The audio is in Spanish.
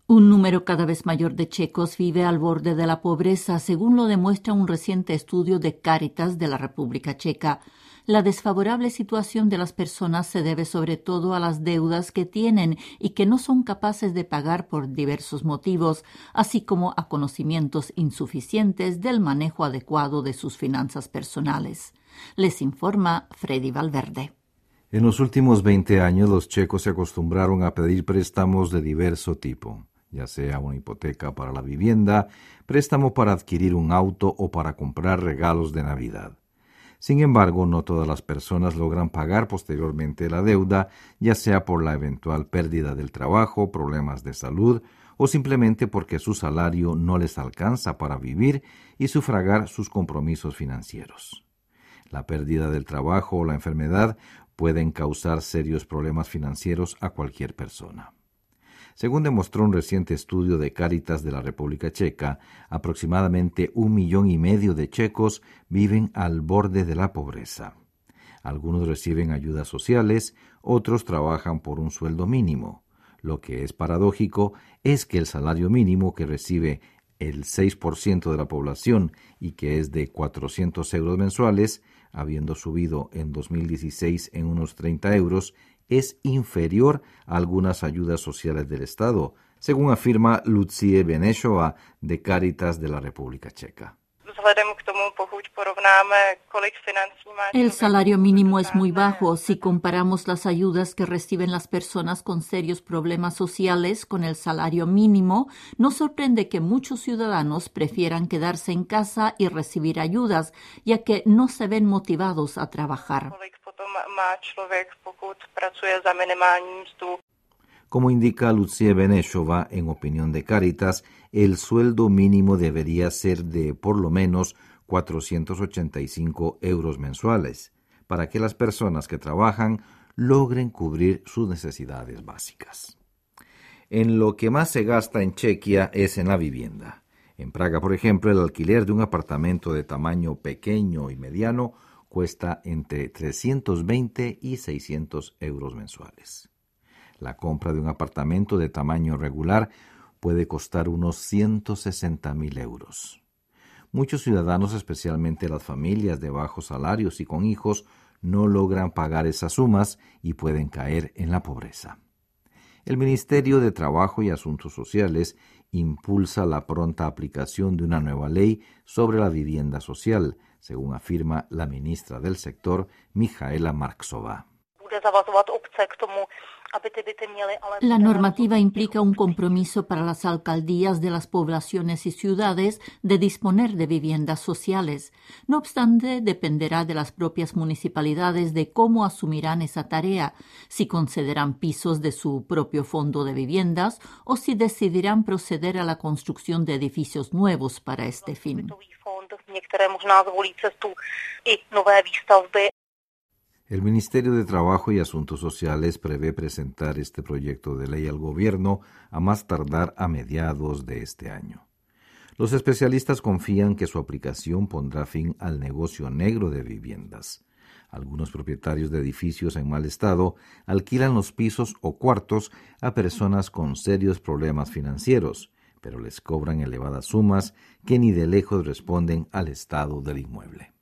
Un número cada vez mayor de checos vive al borde de la pobreza, según lo demuestra un reciente estudio de Cáritas de la República Checa. La desfavorable situación de las personas se debe sobre todo a las deudas que tienen y que no son capaces de pagar por diversos motivos, así como a conocimientos insuficientes del manejo adecuado de sus finanzas personales. Les informa Freddy Valverde. En los últimos 20 años, los checos se acostumbraron a pedir préstamos de diverso tipo, ya sea una hipoteca para la vivienda, préstamo para adquirir un auto o para comprar regalos de Navidad. Sin embargo, no todas las personas logran pagar posteriormente la deuda, ya sea por la eventual pérdida del trabajo, problemas de salud o simplemente porque su salario no les alcanza para vivir y sufragar sus compromisos financieros. La pérdida del trabajo o la enfermedad pueden causar serios problemas financieros a cualquier persona. Según demostró un reciente estudio de Cáritas de la República Checa, aproximadamente 1,5 millones de checos viven al borde de la pobreza. Algunos reciben ayudas sociales, otros trabajan por un sueldo mínimo. Lo que es paradójico es que el salario mínimo que recibe el 6% de la población y que es de 400 euros mensuales, habiendo subido en 2016 en unos 30 euros, es inferior a algunas ayudas sociales del Estado, según afirma Lucie Benešová de Cáritas de la República Checa. El salario mínimo es muy bajo si comparamos las ayudas que reciben las personas con serios problemas sociales con el salario mínimo. No sorprende que muchos ciudadanos prefieran quedarse en casa y recibir ayudas, ya que no se ven motivados a trabajar. Como indica Lucie Benešová, en opinión de Cáritas, el sueldo mínimo debería ser de por lo menos 485 euros mensuales, para que las personas que trabajan logren cubrir sus necesidades básicas. En lo que más se gasta en Chequia es en la vivienda. En Praga, por ejemplo, el alquiler de un apartamento de tamaño pequeño y mediano cuesta entre 320 y 600 euros mensuales. La compra de un apartamento de tamaño regular puede costar unos 160.000 euros. Muchos ciudadanos, especialmente las familias de bajos salarios y con hijos, no logran pagar esas sumas y pueden caer en la pobreza. El Ministerio de Trabajo y Asuntos Sociales impulsa la pronta aplicación de una nueva ley sobre la vivienda social, según afirma la ministra del sector, Michaela Marksová. La normativa implica un compromiso para las alcaldías de las poblaciones y ciudades de disponer de viviendas sociales. No obstante, dependerá de las propias municipalidades de cómo asumirán esa tarea, si concederán pisos de su propio fondo de viviendas o si decidirán proceder a la construcción de edificios nuevos para este fin. El Ministerio de Trabajo y Asuntos Sociales prevé presentar este proyecto de ley al gobierno a más tardar a mediados de este año. Los especialistas confían que su aplicación pondrá fin al negocio negro de viviendas. Algunos propietarios de edificios en mal estado alquilan los pisos o cuartos a personas con serios problemas financieros, pero les cobran elevadas sumas que ni de lejos responden al estado del inmueble.